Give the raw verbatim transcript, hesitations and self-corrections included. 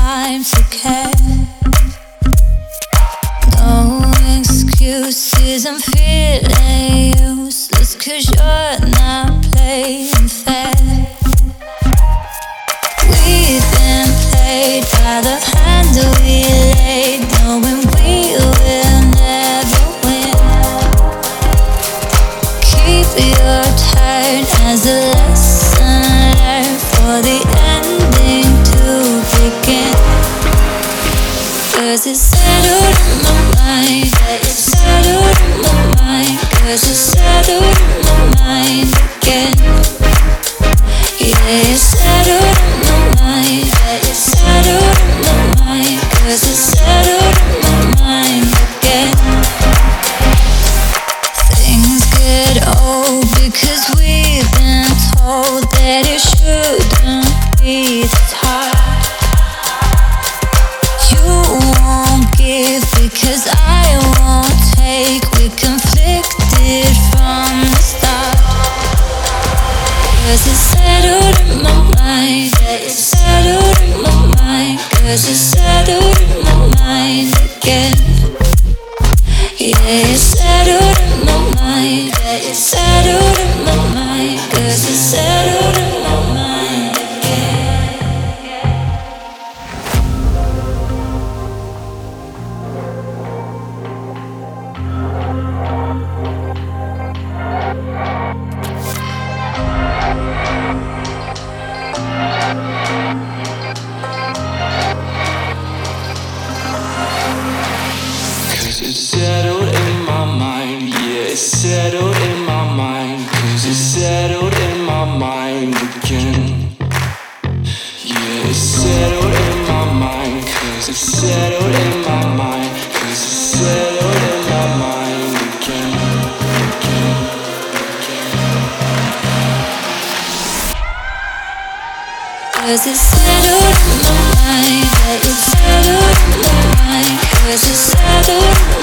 time to care. No excuses, I'm feeling useless, 'cause you're not playing fair. We've been played by the hand we laid, knowing we will never win. Keep your turn as a lesson learned for the ending to begin. 'Cause it's settled in my mind, yeah, it's settled in my mind. 'Cause it's settled in my mind again. Yeah, it's settled in my mind, yeah, it's settled in my mind. 'Cause it's settled in my mind again. Things get old because we've been told that it shouldn't be this hard. You won't give because I won't take. We're conflicted from the start. 'Cause it's settled in my mind, yeah, it's settled in my mind. 'Cause it's settled in my mind again. Yeah, it's settled in my mind, yeah, it's settled in my mind. 'Cause it's settled in my mind again. It's settled in my mind, yeah, it's settled in my mind. 'Cause it's settled in my mind again. Yeah, it's settled in my mind. 'Cause it's settled in my mind. 'Cause it's settled in my mind again. Again, again. 'Cause it's settled in my mind, yeah, it's settled in my mind. 'Cause it's settled in my mind.